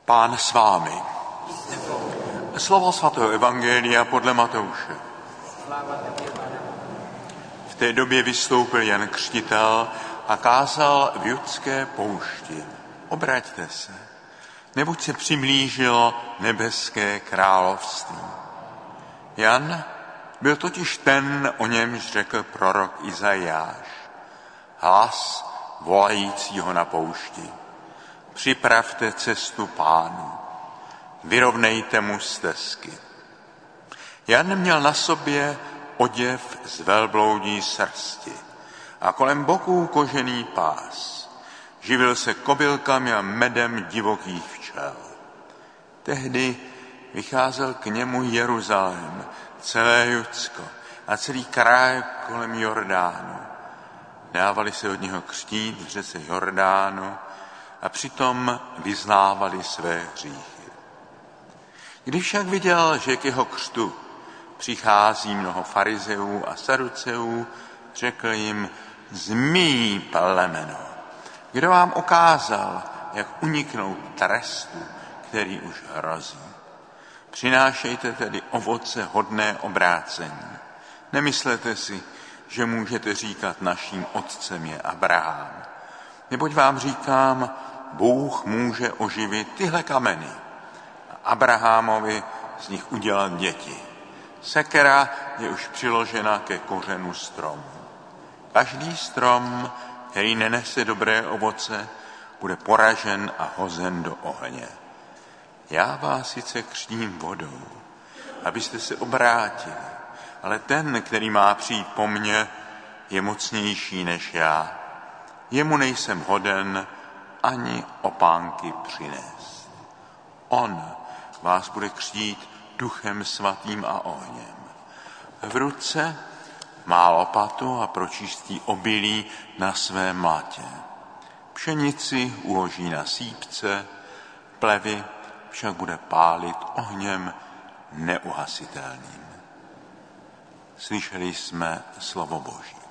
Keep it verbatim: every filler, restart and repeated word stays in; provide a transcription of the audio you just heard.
Pán s vámi. Slovo svatého evangelia podle Matouše. V té době vystoupil Jan Křtitel a kázal v judské poušti: Obraťte se, neboť se přiblížilo nebeské království. Jan byl totiž ten, o němž řekl prorok Izajáš: hlas volajícího na poušti: připravte cestu Pánu, vyrovnejte mu stezky. Jan měl na sobě oděv z velbloudí srsti a kolem boků kožený pás. Živil se kobylkami a medem divokých včel. Tehdy vycházel k němu Jeruzalém, celé Judsko a celý kraj kolem Jordánu. Dávali se od něho křtít v řece Jordánu a přitom vyznávali své hříchy. Když však viděl, že k jeho křtu přichází mnoho farizeů a saduceů, řekl jim: zmijí plemeno, kdo vám ukázal, jak uniknout trestu, který už hrozí? Přinášejte tedy ovoce hodné obrácení. Nemyslete si, že můžete říkat: naším otcem je Abraham. Neboť vám říkám, Bůh může oživit tyhle kameny a Abrahamovi z nich udělat děti. Sekera je už přiložena ke kořenu stromu. Každý strom, který nenese dobré ovoce, bude poražen a hozen do ohně. Já vás sice křtím vodou, abyste se obrátili, ale ten, který má přijít po mně, je mocnější než já. Jemu nejsem hoden ani opánky přinést. On vás bude křtít Duchem svatým a ohněm. V ruce má lopatu a pročistí obilí na své mlatě. Pšenici uloží na sýpce, plevy však bude pálit ohněm neuhasitelným. Slyšeli jsme slovo Boží.